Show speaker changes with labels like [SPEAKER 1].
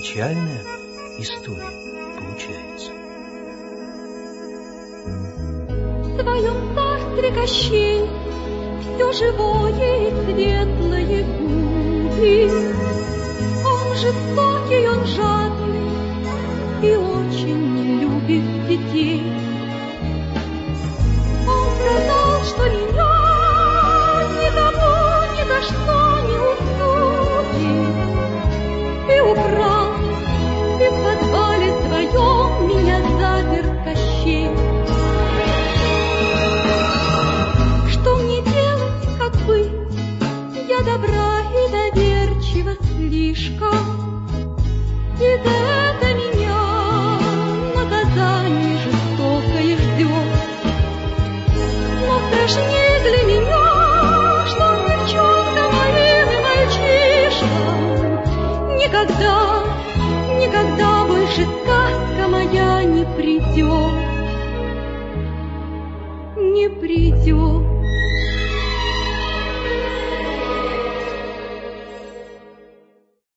[SPEAKER 1] печальная история получается.
[SPEAKER 2] В своем царстве Кощей все живое и светлое губит. Он жестокий, он жадный и очень не любит детей. Он сказал, что меня никому ни за что не уступит, и украл, и в подвале своем меня запер Кощей. Что мне делать, как быть? Я добра и доверчива слишком, и за это меня наказание жестокое ждет. Но страшнее для меня, что девчонка моим и мальчишкам никогда, никогда больше сказка моя не придет, не придет.